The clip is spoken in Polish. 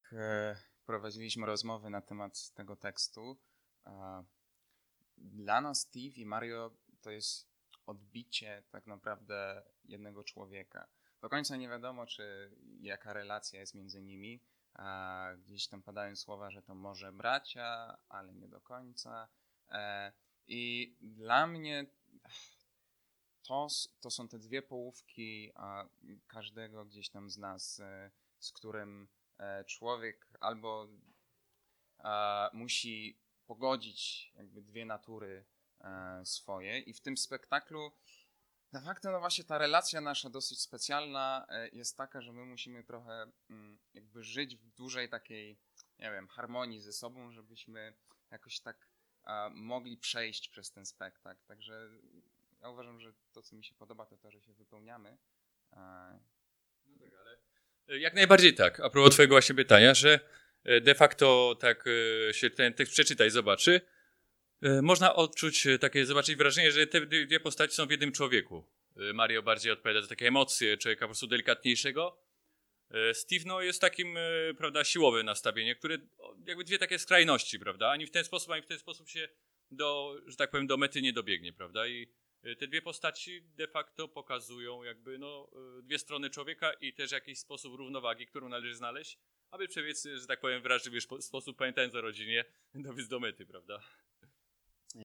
prowadziliśmy rozmowy na temat tego tekstu, dla nas Steve i Mario to jest odbicie tak naprawdę jednego człowieka. Do końca nie wiadomo, jaka relacja jest między nimi. Gdzieś tam padają słowa, że to może bracia, ale nie do końca. I dla mnie to są te dwie połówki każdego gdzieś tam z nas, z którym człowiek albo musi pogodzić jakby dwie natury swoje i w tym spektaklu de facto no właśnie ta relacja nasza dosyć specjalna jest taka, że my musimy trochę jakby żyć w dużej takiej, nie wiem, harmonii ze sobą, żebyśmy jakoś tak mogli przejść przez ten spektakl. Także ja uważam, że to, co mi się podoba, to, że się wypełniamy. No tak, ale jak najbardziej tak. A propos twojego właśnie pytania, że de facto tak się ten tekst przeczyta i zobaczy, można odczuć zobaczyć wrażenie, że te dwie postaci są w jednym człowieku. Mario bardziej odpowiada za takie emocje, człowieka po prostu delikatniejszego. Steve no, jest takim, prawda, siłowe nastawienie, które jakby dwie takie skrajności, prawda? Ani w ten sposób się że tak powiem, do mety nie dobiegnie, prawda? I te dwie postaci de facto pokazują jakby no, dwie strony człowieka i też jakiś sposób równowagi, którą należy znaleźć, aby przebiec, że tak powiem, wrażliwy sposób, pamiętając o rodzinie, dobiec do mety, prawda?